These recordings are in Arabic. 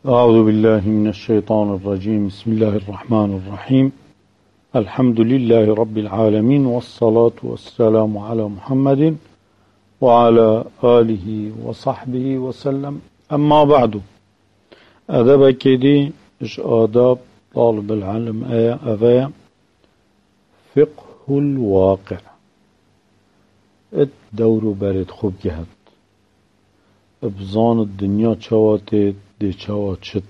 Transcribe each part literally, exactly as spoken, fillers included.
أعوذ بالله من الشيطان الرجيم. بسم الله الرحمن الرحيم. الحمد لله رب العالمين، والصلاة والسلام على محمد وعلى آله وصحبه وسلم. أما بعد، أدب كدي إش آداب طالب العلم آية أفايا فقه الواقع. الدور برد خوب جهد ابزان الدنيا چواتت دي چوات شد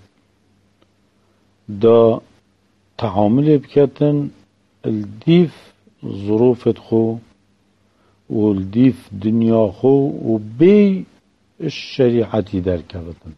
دا تعامل بكتن الديف ظروف خو والديف دنيا خو وبي الشريعة در كبتن.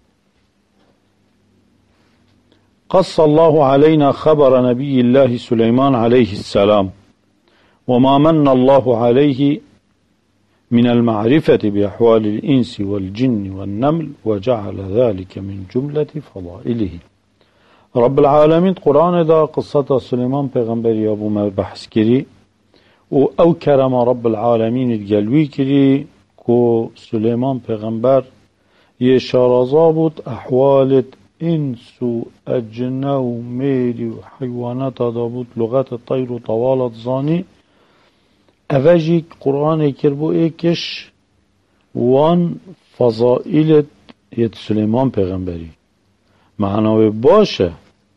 قص الله علينا خبر نبي الله سليمان عليه السلام وما من الله عليه من المعرفة بأحوال الإنس والجن والنمل، وجعل ذلك من جملة فضائله. رب العالمين قرآن دا قصة سليمان پیغمبر ابو ما بحث كري و او كرم رب العالمين الجلوي كري كو سليمان پیغمبر يشارزا بود أحوال إنس و أجنة و ميري و حيوانات دا بود لغات الطير و طوالت زاني اوجی قرآن کربو ایکش وان فضائلت یت سلیمان پیغمبری معناوی باشه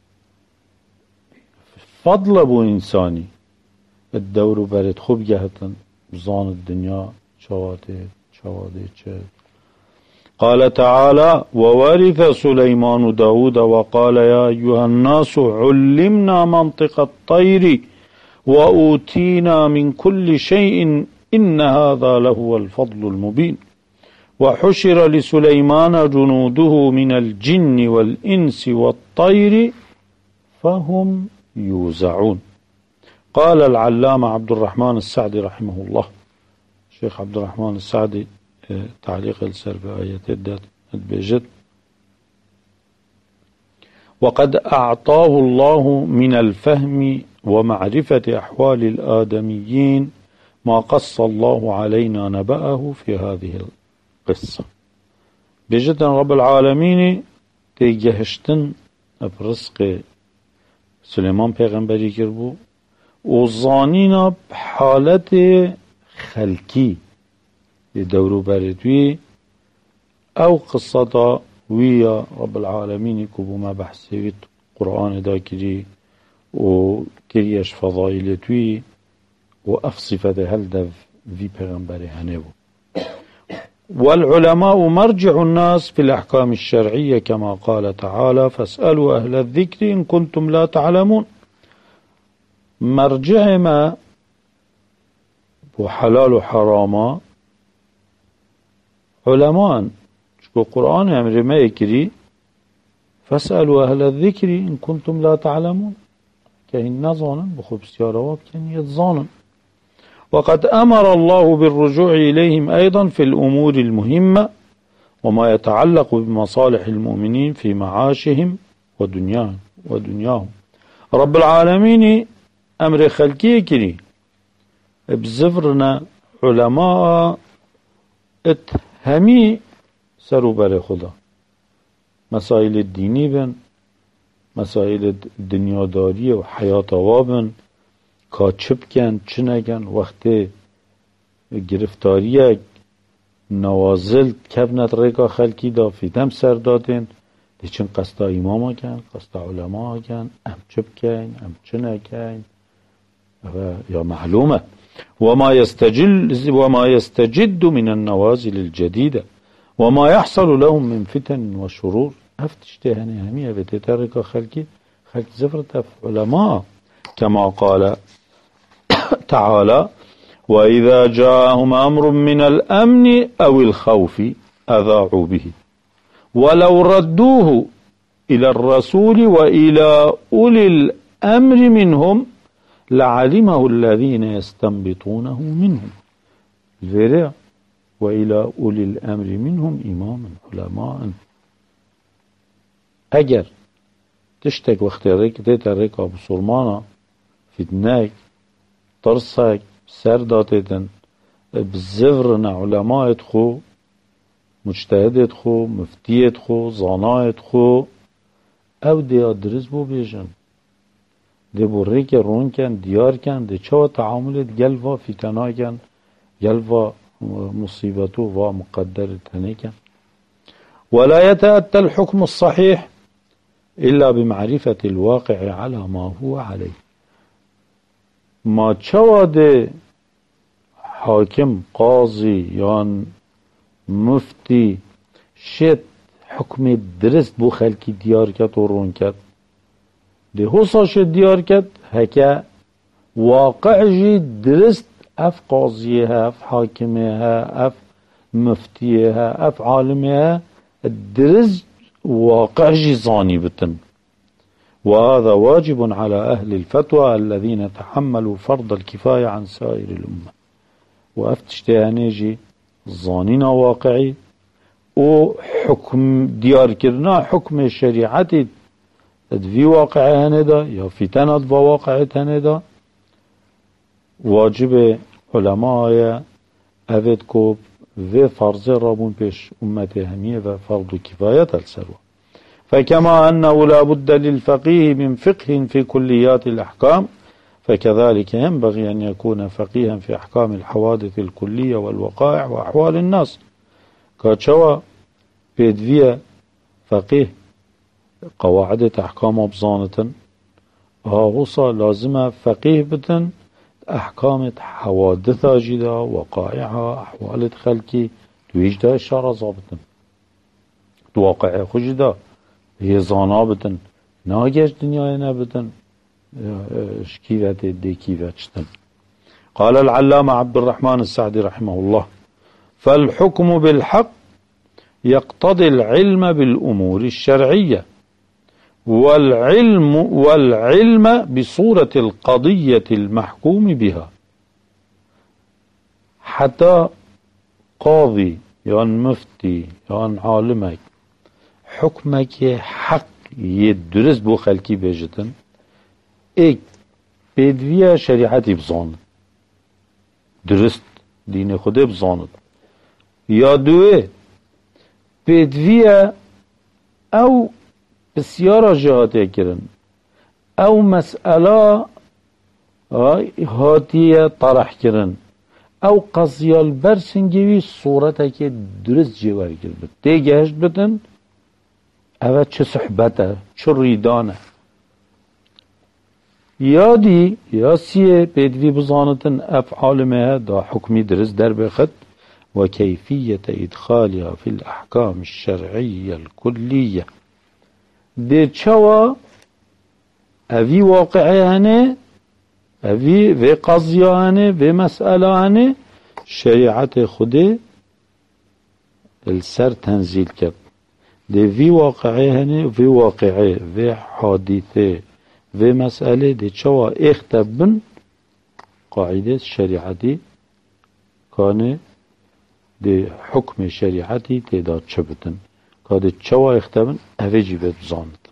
فضل بو انسانی الدور برد خوب گهتن زان الدنيا چواده چواده چه. قال تعالى وورث سليمان داود وقال يا أيها الناس علمنا منطق الطير وأوتينا من كل شيء إن هذا لهو الفضل المبين. وحشر لسليمان جنوده من الجن والإنس والطير فهم يوزعون. قال العلامة عبد الرحمن السعدي رحمه الله، الشيخ عبد الرحمن السعدي تعليق السر بآية البيجت: وقد أعطاه الله من الفهم ومعرفة أحوال الآدميين ما قص الله علينا نبأه في هذه القصة. بجد رب العالمين تيجهشتن برزق سليمان پیغمبری کربو وظانينا بحالة خلقي دورو بردوي أو قصة ويا رب العالمين كبو ما بحثيت قرآن دا كري وكريش فضائلتوي وأفصفة هلدف في پیغمبر هنبو. والعلماء مرجع الناس في الأحكام الشرعية كما قال تعالى فاسألوا أهل الذكر إن كنتم لا تعلمون. مرجع ما وحلال وحراما علماء شكو قرآن أمر ما يكري فاسألوا أهل الذكر إن كنتم لا تعلمون كهن نظانا بخب سيارواب كان يتظانا. وقد أمر الله بالرجوع إليهم أيضا في الأمور المهمة وما يتعلق بمصالح المؤمنين في معاشهم ودنياهم ودنياهم. رب العالمين أمر خلقي كري بزفرنا علماء اتهمي سرو بر خدا مسائل الديني بن مسائل دنیا داری و حیات آوابن کاچپ کن چه نگن وقت گرفتاری نوازل کبنت ریکا خلکی دا فیدم سر دادن دیچن قصد ایماما کن قصد علما کن ام چپ کن ام چه نگن یا معلومه. وما يستجل وما يستجد من النوازل الجديدة وما يحصل لهم من فتن وشرور افتشتهني همية بتترك خلقي خلق زفرة علماء كما قال تعالى وإذا جاءهم أمر من الأمن أو الخوف أذاعوا به ولو ردوه إلى الرسول وإلى أولي الأمر منهم لعلمه الذين يستنبطونه منهم. الفرع وإلى أولي الأمر منهم إماما علماء. اگر تشتك وقت ريك ديتا ريكا بسرمانا فتناك ترسك سر داتتن بزفرنا علماء خو مجتهد خو مفتیت خو زانایت خو او دیا درز بو بیجن دی بوری که رون کن دیار کن دی چوا تعاملت گلوا فتنا کن گلوا مصيبته ومقدر تنيكا ولا يتأتى الحكم الصحيح إلا بمعرفة الواقع على ما هو عليه ما چواد حاكم قاضي يان مفتي شد حكم درست بو خلقي ديار كت و رون كت دي حسا شد ديار كت هكا واقع جي درست اف قاضيها اف حاكمها اف مفتيها اف عالمها الدرز واقع جزاني بتن وهذا واجب على أهل الفتوى الذين تحملوا فرض الكفاية عن سائر الأمة وافتشتهانيجي الظانين واقعي وحكم ديار كرنا حكم الشريعة في واقع هندا يا في تناد بواقع هندا واجب علماء اوید کوب و فرض رابون پیش امت همیه و فرض کفایت السروا فكما أنه لا بد للفقيه من فقه في كليات الأحكام فكذلك ينبغي أن يكون فقيها في أحكام الحوادث الكلية والوقائع وأحوال الناس كاتشوا بيدفيا فقيه قواعد أحكام بزانة هاوصا لازم فقيه بتن احکام حوادث جدا وقائعها احوال خلقی تویش دا اشاره زابطن تو واقع خوش دا هی زانا بتن ناگش دنیای نبتن شکیوت دی کیوتشتن قال العلامة عبد الرحمن السعدي رحمه الله فالحكم بالحق يقتضي العلم بالأمور الشرعية والعلم والعلم بصورة القضية المحكوم بها حتى قاضي يعني مفتي يعني عالمك حكمك حق يدرس بو خلقي بيجتن ايك بيدوية شريعتي بزاند درست دين خده بزاند يا دوه بيدوية او بسیار جهاته کرن او مسئله هاتیه طرح کرن او قضیال برسنگوی صورته که درست جوار کرد دیگهشت بتن او چه صحبته چه ریدانه یادی یاسیه بدوی بزانتن افعال ما دا حکمی درست در بخد وكيفية إدخالها في الأحكام الشرعية الكلية دي چوا اوی واقعه هنه اوی و قضیه هنه و مسئله هنه شریعت خوده السر تنزیل کرد دي وی واقعه هنه وی واقعه و حادثه و مسئله دي چوا اختبن قاعده شریعتی کانه دي حكم شريعتي تدار چبتن كاد چوا اختبن اوجي بزانتن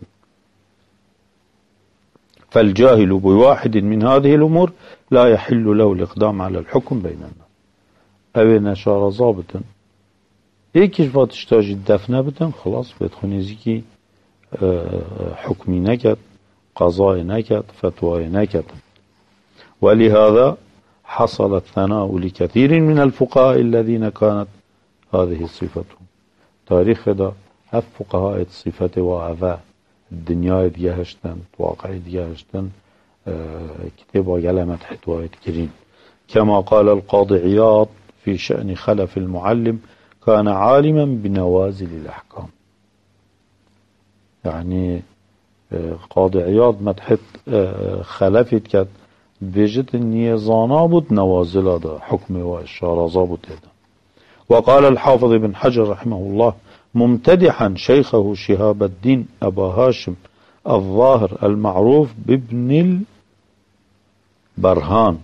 فالجاهل بواحد من هذه الأمور لا يحل له الإقدام على الحكم بين الناس اوه نشار ضابطن يكيش فاتشتاج الدفنه بتن خلاص بتخونيزي كي حكمي نكت قضاء نكت فتوى نكت ولهذا حصل الثناء لكثير من الفقهاء الذين كانت هذه صفتهم تاريخ دا هف فقهاء صفة وعفاء الدنيا ديهشتن واقع ديهشتن اه كتابة يلمت حتوات كريم كما قال القاضي عياض في شأن خلف المعلم كان عالما بنوازل الأحكام يعني اه قاضي عياض مدحت اه خلفت كت بيجت النية زانا بود نوازل دا حكم وإشارة ضابط هذا وقال الحافظ بن حجر رحمه الله ممتدحا شيخه شهاب الدين أبا هاشم الظاهر المعروف بابن البرهان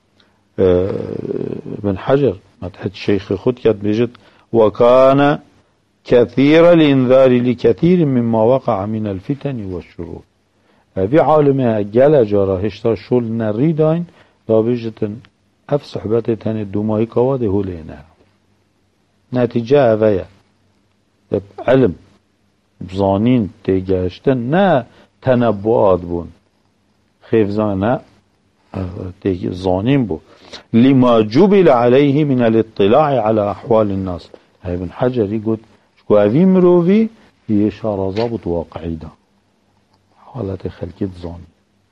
بن حجر مدحت شيخ خود كت بيجت وكان كثير الانذار لكثير مما وقع من الفتن والشرور في عالمه جل جاره هشتا شول نريدين دا بيجتن اف صحبت تن دوماي كواده هولينا نتيجه اويا علم زانین تیگشتن نه تنبؤات بون خیفزان نه تیگ زانین بو لما جبل عليه من الاطلاع على احوال الناس. ابن حجر يقول شكو اوی مروفی یه شارازا بود واقعی دا حالت خلقیت زانی.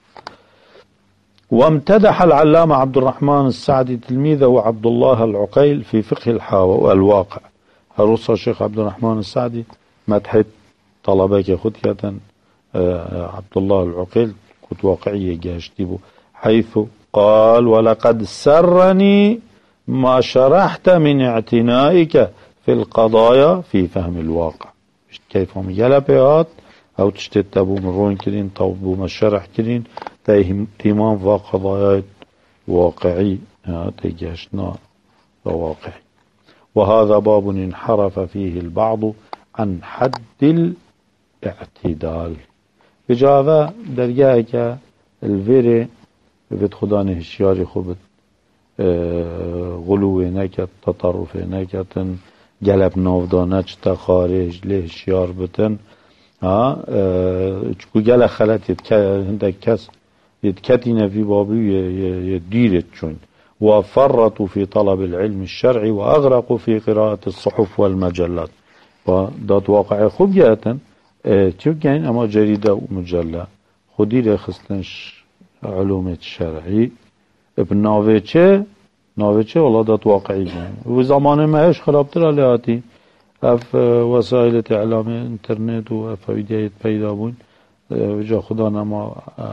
وامتدح العلامة عبد الرحمن السعدي تلميذه عبد الله العقيل في فقه الواقع. هروسا الشيخ عبد الرحمن السعدي مدح طلبك خود كاتن عبد الله العقيل كنت واقعية جاشتبه حيث قال ولقد سرني ما شرحت من اعتنائك في القضايا في فهم الواقع. كيف هم يلبيات او تشتتبو مرون كرين طوبو ما شرح كرين تيمان و قضايا واقعي تيجاشنا واقعي. وهذا باب انحرف فيه البعض عن حد الاعتدال. بجاوه درگاه که الویره بید خدا نهشیاری خوب غلوه نکد تطرف نکدن گلب نافدانه چتا خارج لهشیار بتن چکو گل خلط هندک کس يتكتي نفي بابي يديرت چون وفرطوا في طلب العلم الشرعي وأغرقوا في قراءة الصحف والمجلات. ودات واقع خوب جاءتن چو كاين اما جريدة ومجلة خودي رخصتنش علوم الشرعي ابن ناوه چه ناوه چه والله دات واقعي جاين وزمان ما ايش خرابتر عليهاتي اف وسائل اعلام انترنت و اف ویدیت پیدا بون وجا خدا نما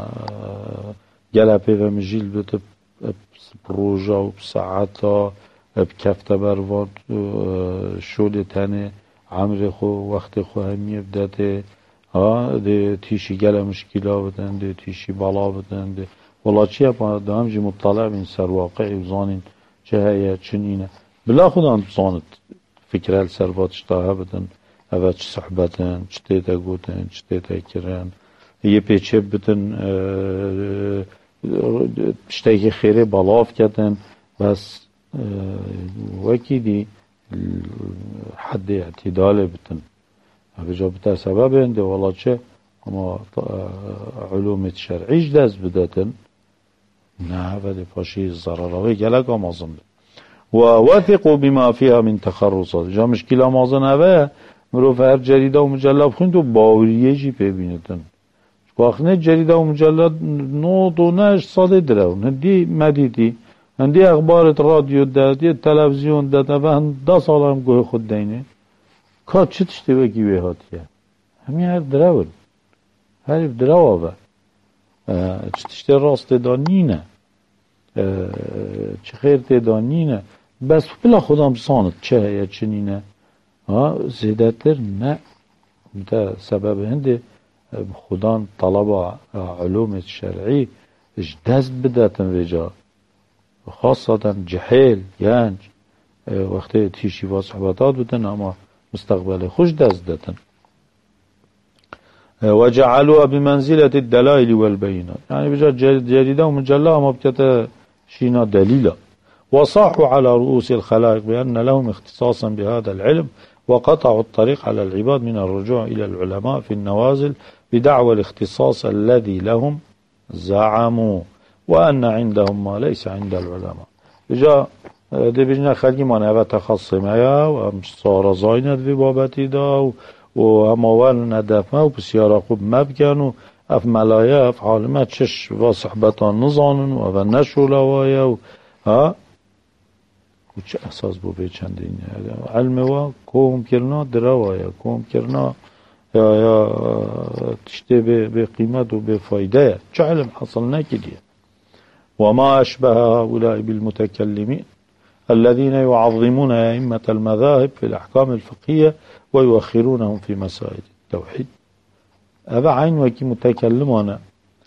گلپه و مجیل بده پروژا و ساعتا بکفته برواد شده تنه عمر خو وقت خو همیه بدته ها ده تیشی گل مشکلا بدن ده تیشی بالا بدن ده ولا چیه با ده همجی مطالع بین سر واقعی و زانین چه هیه چنینه بلا خدا هم زانت فکره سر باتش تاها بدن اوه چه صحبتن چه تیتا گوتن چه تیتا کرن یه پیچه بتن شتایی خیره بالاف کردن بس وکی دی حد اعتدال بتن بجا بتا سبب انده والا چه اما علوم شرعیش دست بدتن نه ولی پاشی ضرراوی گلک آمازن بد و وثقوا بما فيها من تخرصات. جا مشکل آمازن اوه مروف هر جریده و مجلب خوند و باوریه جی پیبینتن واخنه جریده و مجلد نو دو نش ساده درون هندی مدیدی هندی اخبارت رادیو داد یه تلویزیون داد و هند ده سال هم گوه خود دینه که چه تشتی بگی به هاتیه همین هر درون هر درو و چه تشتی راست دانینه چه خیر تدانینه بس بلا خودم سانت چه یا چنینه زیدتر نه ده سبب هنده خدا طلب علوم الشرعي دست بداتن وجا خاصة جحيل يانج وقت تيشي وصحباتات بدن اما مستقبل خوش دست داتن وجعلوها بمنزلة الدلائل والبينات يعني بجا جريدة ومجلة اما بكتا شينا دليلا وصاحوا على رؤوس الخلائق بأن لهم اختصاصا بهذا العلم وقطعوا الطريق على العباد من الرجوع إلى العلماء في النوازل بدعوى الاختصاص الذي لهم زعموا وأن عندهم ما ليس عند العلماء. جاء دي بجنا خلقي مانه تخصمه ومش صار زاينت في بابتي دا وهم اول ندفمه و بسیار خوب مبکن و اف ملایه اف حالمه چش و صحبتان نزانن و اف نشولوایه و ها و چه احساس بو بیچندین علم و کوم کرنا دروایه کوم کرنا یا یا تشته به قیمت و به فایده چه علم حصل نکدیه وما أشبه هؤلاء بالمتكلمين الذين يعظمون أئمة المذاهب في الأحكام الفقهية ويؤخرونهم في مسائل التوحيد. هذا عين وكي متكلمنا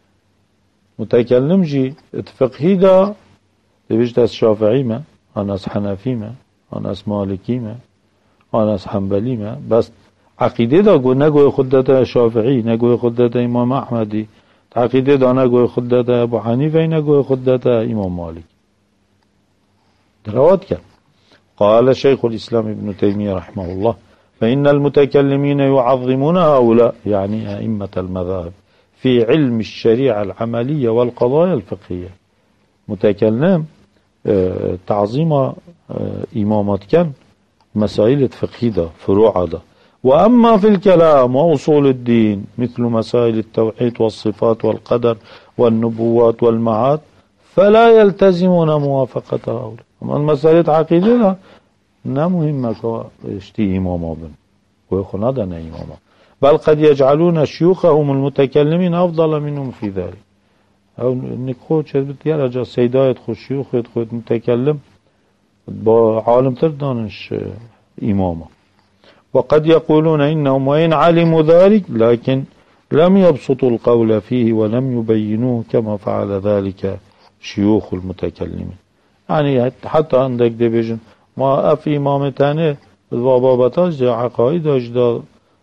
متكلم جي فقهي دا بيجت الشافعي ما أناس حنفي ما أناس مالكي ما أناس حنبلي ما بس عقيدة دا قو نقوي خدته شافعي نقوي خدته إمام أحمدي عقيدة دا نقوي خدته أبو حنيفة نقوي خدته إمام مالك دروات كان. قال شيخ الإسلام ابن تيمية رحمه الله فإن المتكلمين يعظمون هؤلاء يعني أئمة المذاهب في علم الشريعة العملية والقضايا الفقهية. متكلم تعظيم إمامات كان مسائل فقهية ده فروع ده. وأما في الكلام وأصول الدين مثل مسائل التوحيد والصفات والقدر والنبوات والمعاد فلا يلتزمون موافقة هؤلاء. أما المسائل عقيدة لا مهمة كاشتي إماما بن ويخون هذا إماما، بل قد يجعلون شيوخهم المتكلمين أفضل منهم في ذلك. أو نقول شد بتيارجا سيداية خو شيوخ خود متكلم با عالم تردانش إماما. وقد يقولون إنهم وإن علموا ذلك لكن لم يبسطوا القول فيه ولم يبينوه كما فعل ذلك شيوخ المتكلمين. يعني حتى عندك ديفيجن ما أف إمامتانه وبابتاش دا عقائداش دا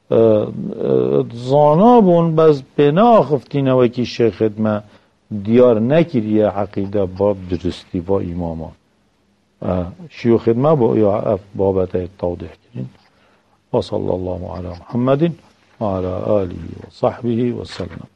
زانابون بس بنا خفتين وكي الشيخ ما ديار نكرية عقيدة باب درستي و إماما شيوخ ما بو يا أف بابتا التوضيح كرين. وصلى الله على محمد وعلى آله وصحبه وسلم.